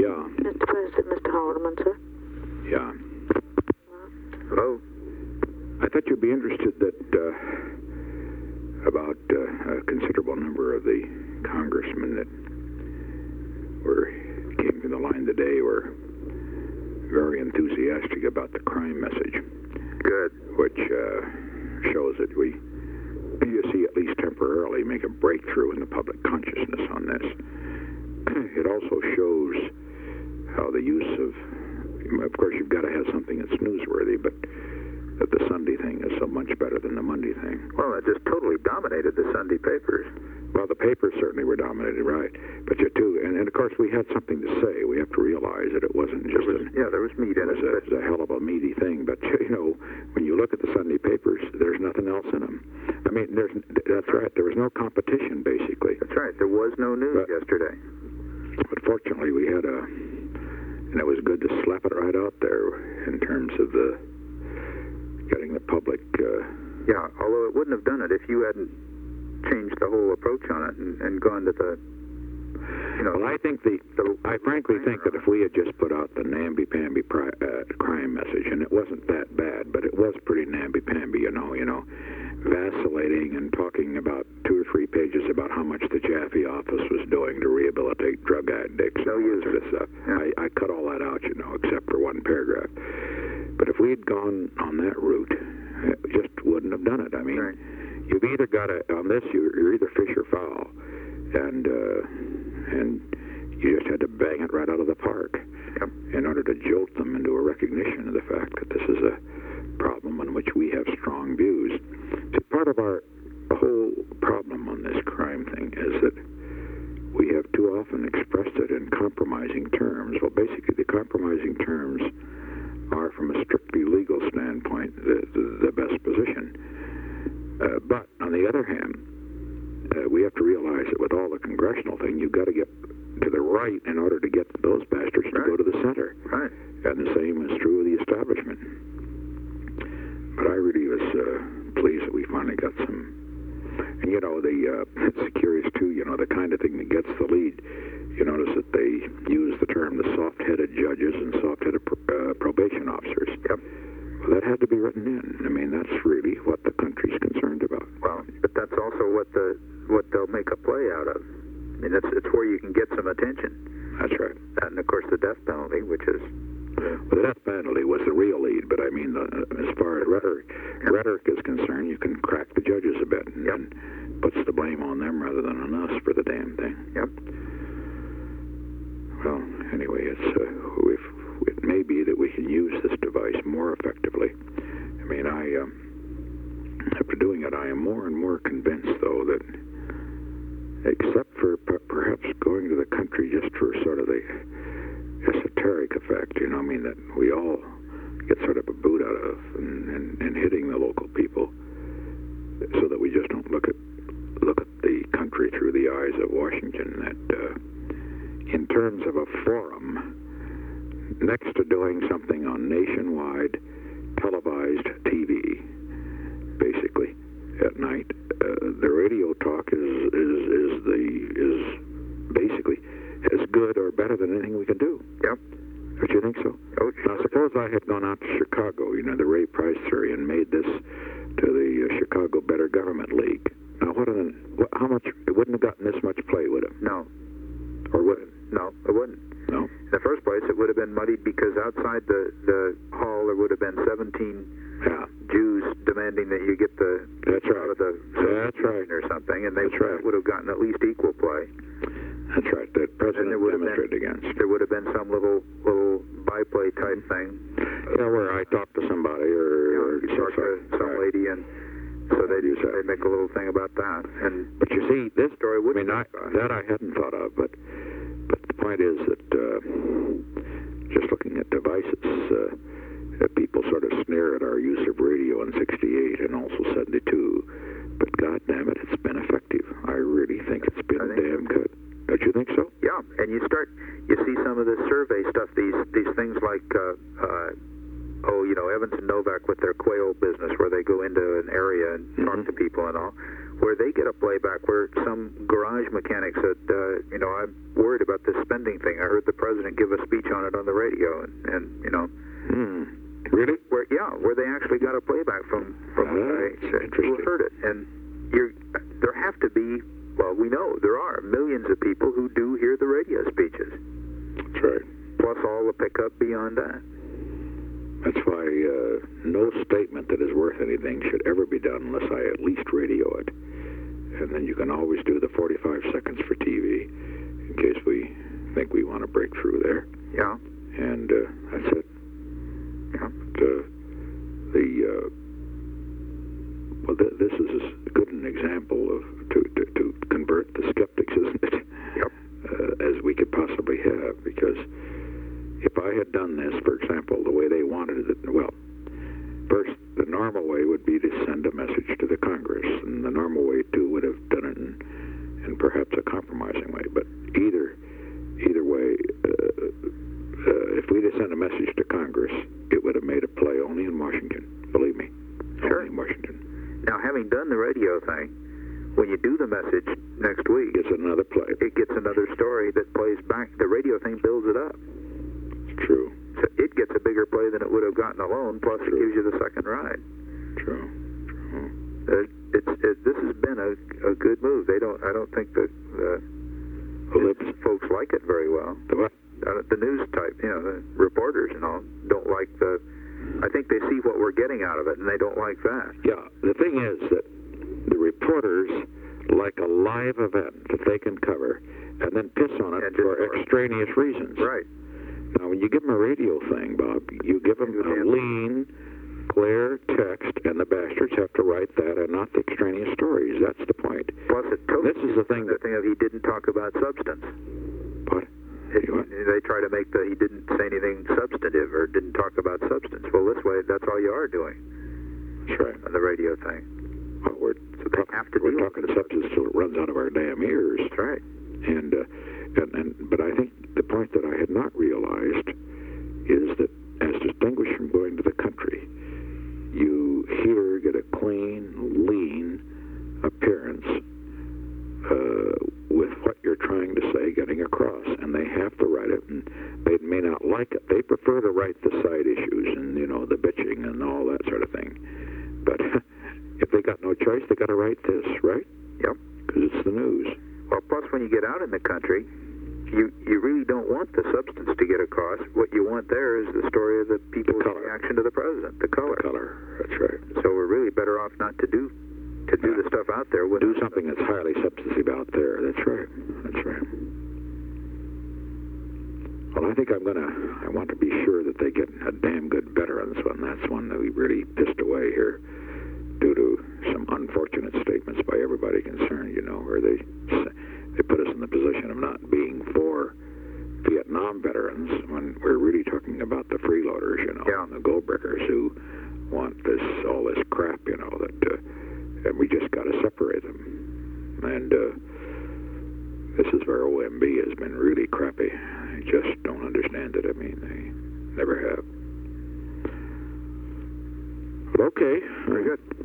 Yeah. Mr. President, Mr. Haldeman, sir. Yeah. Hello? I thought you'd be interested that about a considerable number of the congressmen that came to the line today were very enthusiastic about the crime message. Good. Which shows that you see at least temporarily make a breakthrough in the public consciousness on this. It also shows how the use of course you've got to have something that's newsworthy, but that the Sunday thing is so much better than the Monday thing. Well, it just totally dominated the Sunday papers. Well, the papers certainly were dominated, right? But you too, and of course we had something to say. We have to realize that it wasn't just there was meat in it. It was a hell of a meaty thing. But when you look at the Sunday papers, there's nothing else in them. I mean, that's right. There was no competition, basically. That's right. There was no news yesterday. But fortunately, we had and it was good to slap it right out there in terms of getting the public. Yeah, although it wouldn't have done it if you hadn't changed the whole approach on it and gone to the. Well, I frankly think that if we had just put out the namby-pamby crime message, and it wasn't that bad, but it was pretty namby-pamby, vacillating and talking about 2 or 3 pages about how much the Jaffe office was doing to rehabilitate drug addicts and all that sort of stuff. Yeah. I cut all that out, except for 1 paragraph. But if we'd gone on that route, it just wouldn't have done it. I mean, right. You've either got to, on this, you're either fish or foul, and you just had to bang it right out of the park in order to jolt them into a recognition of the fact that this is a problem on which we have strong views. See, part of our whole problem on this crime thing is that we have too often expressed it in compromising terms. Well, basically, the compromising terms are, from a strictly legal standpoint, the best position. But on the other hand, we have to realize that with all the congressional thing, you've got to get to the right in order to get those bastards to go to the center. Right. And the same is true of the establishment. But I really was pleased that we finally got some. And it's curious too. The kind of thing that gets the lead. You notice that they use the term the soft-headed judges and soft-headed probation officers. Yep. Well, that had to be written in. I mean, that's really what the country's concerned about. Well, but that's also what they'll make a play out of. I mean, it's where you can get some attention. That's right. And of course, the death penalty, which is. Well, the death penalty was the real lead, but I mean, as far as rhetoric is concerned, you can crack the judges a bit and puts the blame on them rather than on us for the damn thing. Yep. Well, anyway, it may be that we can use this device more effectively. I mean, after doing it, I am more and more convinced, though, that except for perhaps going to the country just for sort of the esoteric effect, that we all get sort of a boot out of and hitting the local people, so that we just don't look at the country through the eyes of Washington. That in terms of a forum, next to doing something on nationwide televised TV, basically at night, the radio talk is basically as good or better than anything we can do. Yep. Don't you think so? Oh, now, suppose I had gone out to Chicago, the Ray Price theory, and made this to the Chicago Better Government League. Now, how much? It wouldn't have gotten this much play, would it? No. Or would it? No, it wouldn't. No. In the first place, it would have been muddied because outside the hall there would have been 17 Jews demanding that you get the out of the or something, and they would have gotten at least equal play. That's right. The president demonstrated against. There would have been some little byplay type thing. Where I talked to somebody or talk to some lady, and so they make a little thing about that. But you see, this story would. That I hadn't thought of, but the point is that just looking at devices, people sort of sneer at our use of radio in '68 and also '72. But God damn it, it's been effective. I really think it's been damn good. Don't you think so? Yeah, and you see some of the survey stuff, these things like, Evans and Novak with their quail business, where they go into an area and talk to people and all, where they get a playback where some garage mechanic said, I'm worried about this spending thing. I heard the the president give a speech on it on the radio, and you know. Really? Where they actually got a playback from a guy who heard it, and there have to be. Well, we know there are millions of people who do hear the radio speeches. That's right. Plus all the pickup beyond that. That's why no statement that is worth anything should ever be done unless I at least radio it. And then you can always do the 45 seconds for TV in case we think we want to break through there. Yeah. And that's it. Yeah. Well, this is as good an example of to convert the skeptics, isn't it? Yep. As we could possibly have, because if I had done this, for example, the way they wanted it, well, first, the normal way would be to send a message to the Congress, and the normal way, too, would have done it in perhaps a compromising way. But either way, if we'd have sent a message to Congress, it would have made a play only in Washington. Believe me. Sure. Only in Washington. Now, having done the radio thing, when you do the message next week, It's another play. it gets another story that plays back. The radio thing builds it up. It's true. So it gets a bigger play than it would have gotten alone, plus it gives you the second ride. True. This has been a good move. I don't think that folks like it very well. The news type, the reporters and all don't like I think they see what we're getting out of it, and they don't like that. Yeah, the thing is that the reporters like a live event that they can cover and then piss on it for extraneous reasons. Right. Now, when you give them a radio thing, Bob, you give them a lean, clear text, and the bastards have to write that and not the extraneous stories. That's the point. Plus, this is the thing of he didn't talk about substance. What? They try to make he didn't say anything substantive or didn't talk about substance. Well, this way, that's all you are doing. That's right. On the radio thing. Well, we're talking substance till it runs out of our damn ears. That's right. But I think the point that I had not realized is that, as distinguished from going to the country, you here get a clean, lean appearance with what you're trying to say getting across, and they have to write it, and they may not like it. They prefer to write the side issues and the bitching and all that sort of thing. But if they got no choice, they got to write this, right? Yep. Because it's the news. Well, plus when you get out in the country, you really don't want the substance to get across. What you want there is the story of the people's reaction to the president, the color. The color, that's right. So we're really better off not to do the stuff out there. Do something that's highly substantive out there. That's right. That's right. Well, I think I want to be sure that they get a damn good veterans one. That's one that we really pissed away here due to some unfortunate statements by everybody concerned, where they put us in the position of not being for Vietnam veterans when we're really talking about the freeloaders, and the gold breakers who want all this crap, and we just got to separate them. And this is where OMB has been really crappy. I just don't understand it. I mean, they never have. But okay. Very good.